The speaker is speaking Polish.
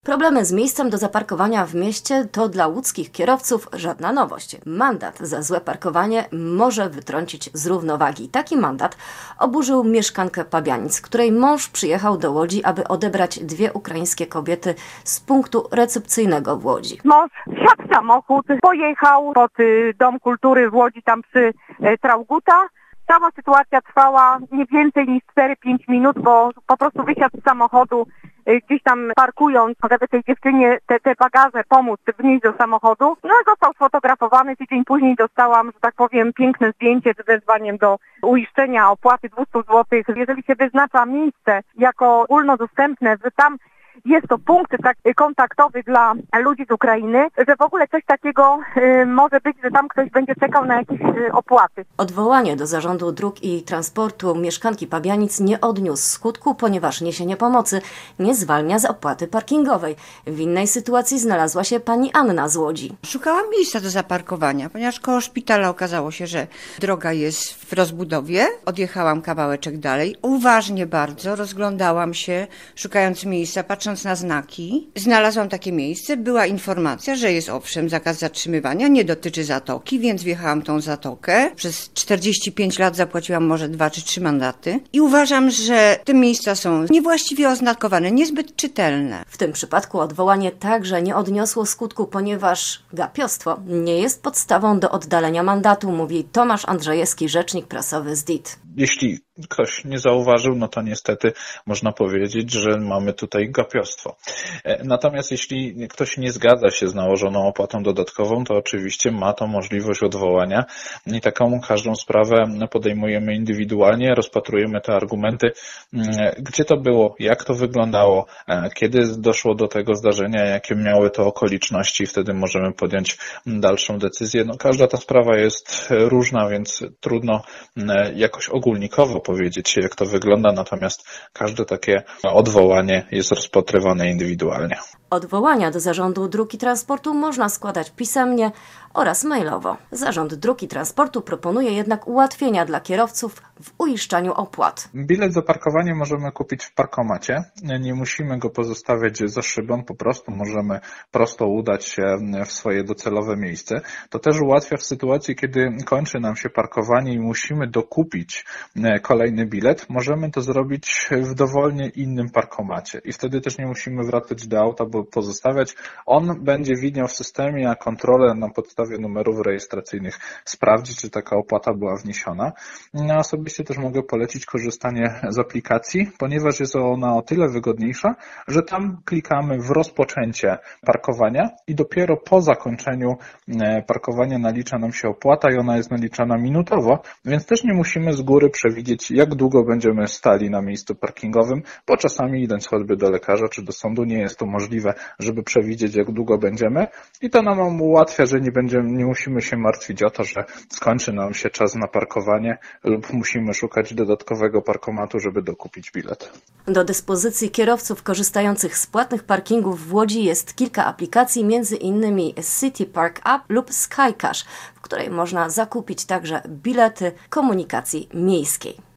Problemy z miejscem do zaparkowania w mieście to dla łódzkich kierowców żadna nowość. Mandat za złe parkowanie może wytrącić z równowagi. Taki mandat oburzył mieszkankę Pabianic, której mąż przyjechał do Łodzi, aby odebrać dwie ukraińskie kobiety z punktu recepcyjnego w Łodzi. Mąż wsiadł w samochód, pojechał pod Dom Kultury w Łodzi, tam przy Traugutta. Cała sytuacja trwała nie więcej niż 4-5 minut, bo po prostu wysiadł z samochodu, gdzieś tam parkując, żeby tej dziewczynie te bagaże pomóc wnieść do samochodu. No i został sfotografowany. Tydzień później dostałam, że tak powiem, piękne zdjęcie z wezwaniem do uiszczenia opłaty 200 zł. Jeżeli się wyznacza miejsce jako ogólnodostępne, że tam jest to punkt kontaktowy dla ludzi z Ukrainy, że w ogóle coś takiego może być, że tam ktoś będzie czekał na jakieś opłaty. Odwołanie do Zarządu Dróg i Transportu mieszkanki Pabianic nie odniósł skutku, ponieważ niesienie pomocy nie zwalnia z opłaty parkingowej. W innej sytuacji znalazła się pani Anna z Łodzi. Szukałam miejsca do zaparkowania, ponieważ koło szpitala okazało się, że droga jest w rozbudowie. Odjechałam kawałeczek dalej. Uważnie bardzo rozglądałam się, szukając miejsca, patrząc na znaki. Znalazłam takie miejsce, była informacja, że jest owszem zakaz zatrzymywania, nie dotyczy zatoki, więc wjechałam tą zatokę. Przez 45 lat zapłaciłam może 2 czy 3 mandaty i uważam, że te miejsca są niewłaściwie oznakowane, niezbyt czytelne. W tym przypadku odwołanie także nie odniosło skutku, ponieważ gapiostwo nie jest podstawą do oddalenia mandatu, mówi Tomasz Andrzejewski, rzecznik prasowy z DIT. Jeśli ktoś nie zauważył, no to niestety można powiedzieć, że mamy tutaj gapiostwo. Natomiast jeśli ktoś nie zgadza się z nałożoną opłatą dodatkową, to oczywiście ma to możliwość odwołania i taką każdą sprawę podejmujemy indywidualnie, rozpatrujemy te argumenty, gdzie to było, jak to wyglądało, kiedy doszło do tego zdarzenia, jakie miały to okoliczności i wtedy możemy podjąć dalszą decyzję. No, każda ta sprawa jest różna, więc trudno jakoś ogólnikowo powiedzieć, jak to wygląda, natomiast każde takie odwołanie jest rozpatrywane indywidualnie. Odwołania do Zarządu Dróg i Transportu można składać pisemnie oraz mailowo. Zarząd Dróg i Transportu proponuje jednak ułatwienia dla kierowców w uiszczaniu opłat. Bilet za parkowanie możemy kupić w parkomacie. Nie musimy go pozostawiać za szybą, po prostu możemy prosto udać się w swoje docelowe miejsce. To też ułatwia w sytuacji, kiedy kończy nam się parkowanie i musimy dokupić kolejny bilet. Możemy to zrobić w dowolnie innym parkomacie i wtedy też nie musimy wracać do auta, bo pozostawiać. On będzie widniał w systemie, a kontrolę na podstawie numerów rejestracyjnych sprawdzi, czy taka opłata była wniesiona. Osobiście też mogę polecić korzystanie z aplikacji, ponieważ jest ona o tyle wygodniejsza, że tam klikamy w rozpoczęcie parkowania i dopiero po zakończeniu parkowania nalicza nam się opłata i ona jest naliczana minutowo, więc też nie musimy z góry przewidzieć, jak długo będziemy stali na miejscu parkingowym, bo czasami idąc choćby do lekarza czy do sądu nie jest to możliwe, żeby przewidzieć, jak długo będziemy i to nam ułatwia, że nie musimy się martwić o to, że skończy nam się czas na parkowanie lub musimy szukać dodatkowego parkomatu, żeby dokupić bilet. Do dyspozycji kierowców korzystających z płatnych parkingów w Łodzi jest kilka aplikacji, m.in. City Park App lub Skycash, w której można zakupić także bilety komunikacji miejskiej.